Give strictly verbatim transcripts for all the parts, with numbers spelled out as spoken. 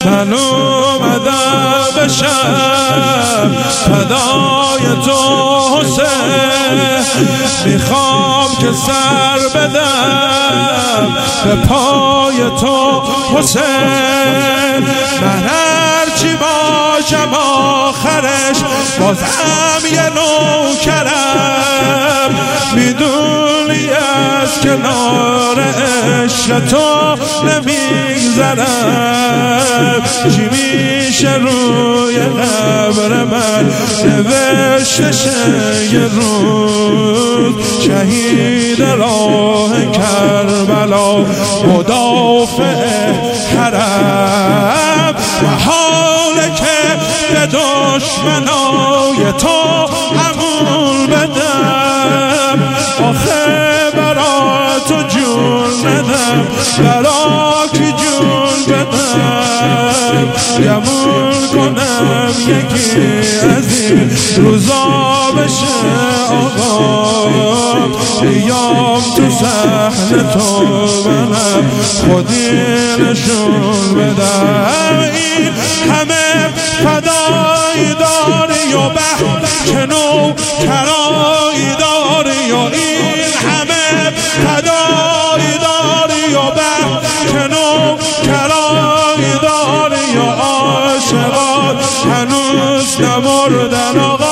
من اومدم بشم فدای تو حسین، میخوام که سر بدم به پای تو حسین. من هرچی باشم آخرش بازم یه نوکرم، میدونی از کنار عشق تو نمیگذرم. چی میشه روی قبر من نوشتشه یه روز، شهید راه کربلا مدافع حرم. و حاله که به دشمنای تو عمول بدم، آخه برا تو جون ندم، برا کی جون بدم. گمون کنم یکی از این روزا بشه آقا، بیام تو صحن تو منم خودی نشون بدم. این همه فدایی داری و به کنو کرایی داری، و این همه فدایی داری و به کنو کرایی داری، و عاشقات هنوز نمردن آقا.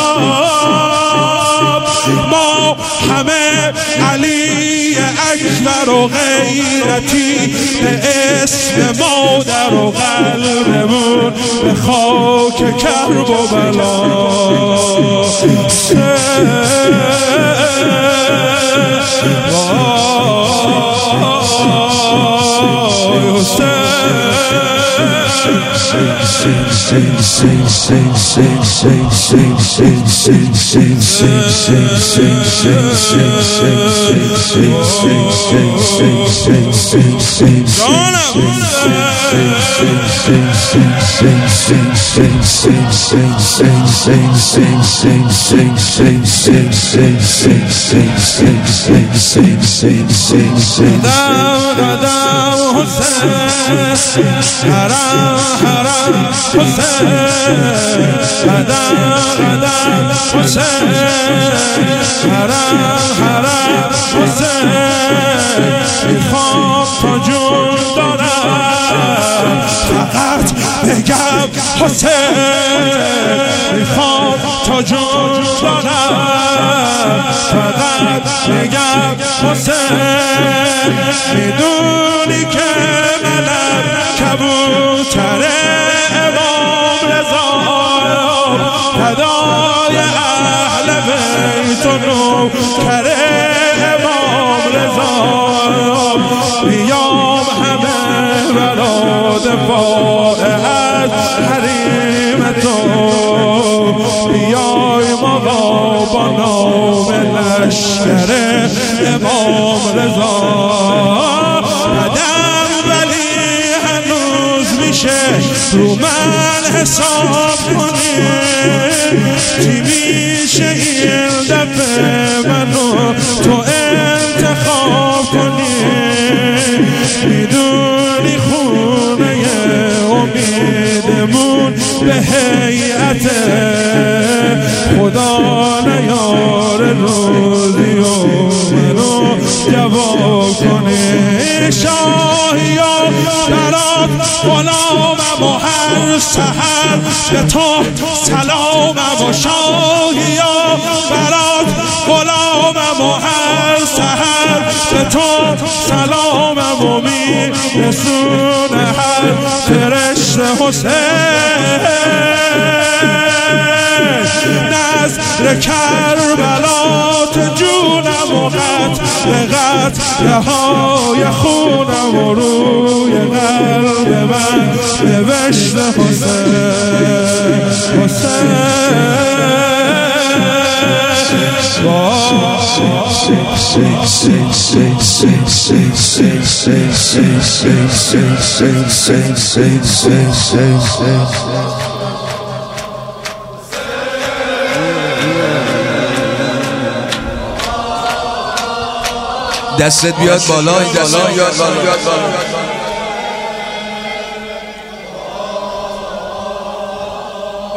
ما همه علی اکبر و غیرتی به اسم مادر و قلبمون به خاک کرب و بلا. قدم حسین، حرم حرم حسین، قدم قدم حسین، حرم حرم حسین. میخوام تا جون دارم فقط بگم حسین، میخوام تا جون دارم فقط بگم حسین. میدونی که منم کبوتر امام رضا، فدای اهل بیت و نوکر امام رضا. بیام همه برا دفاع از حریم تو، بیای ما با نام لشکر امام رضا. قدم ولی هنوز میشه رو من حساب کنی، چی میشه این دفعه منو تو انتخاب کنی. میدونی خونه امیدمون به هیئت خدا نیار روزی و منو جواب کنی. شاهیا برات غلامم و هر سحر به تو سلامم، و شاهیا برات غلامم و هر سحر به تو سلامم، و میرسونه هر فرشته حسین. نذر کربلات جونم و قطر قطره های خونم، و روی قلب من نوشته حسین حسین. دستت بیاد بالا، دستت بیاد بالا.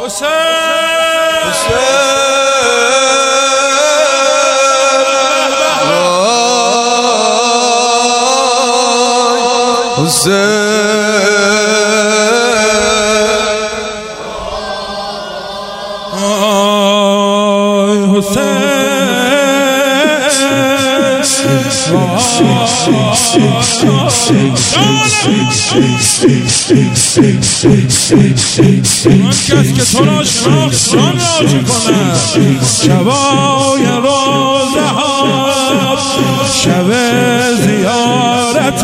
من کس که تو را شناخت جان راضی کند شبای روزه ها شب زیارت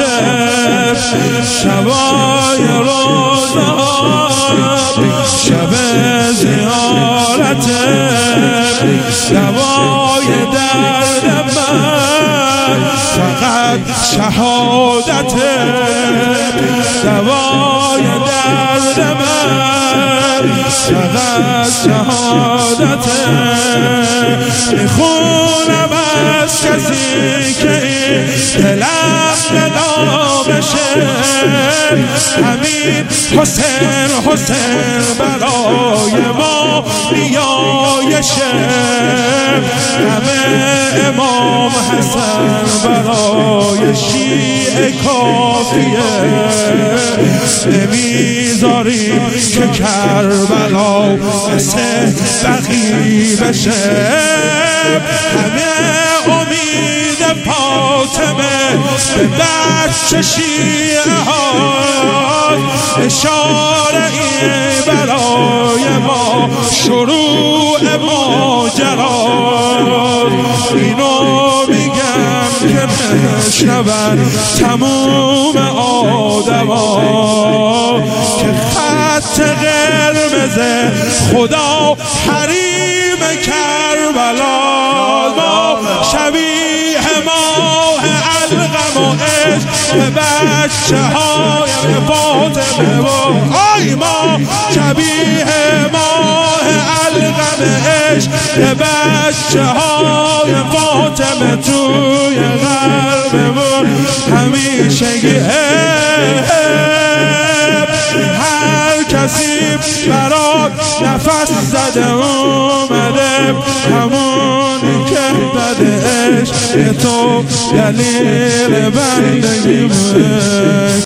شبای روزه ها شب زیارت دوای درد من فقط شهادت دوای درد من فقط شهادت میخونم از کسی که این دلم بلا بشه همین حسین حسین برای ما نیایشه همه امام حسن برای شیعه کافیه نمیذاریم که کربلا مثل بقیع بشه همه امید فاطمه به بچه شیعه ها اشاره ای برای ما شروع ماجرا اینو میگم که نشنون تموم آدما که خط قرمز خدا حریم کربلا ما شبیه ماه علقم و عشق به بچه های فاطمه و آی ما شبیه ماه علقم عشق به بچه های فاطمه توی قلبمون همیشه هر کسی برات نفس زده اومده همونی که داده عشق تو دلیل بندگی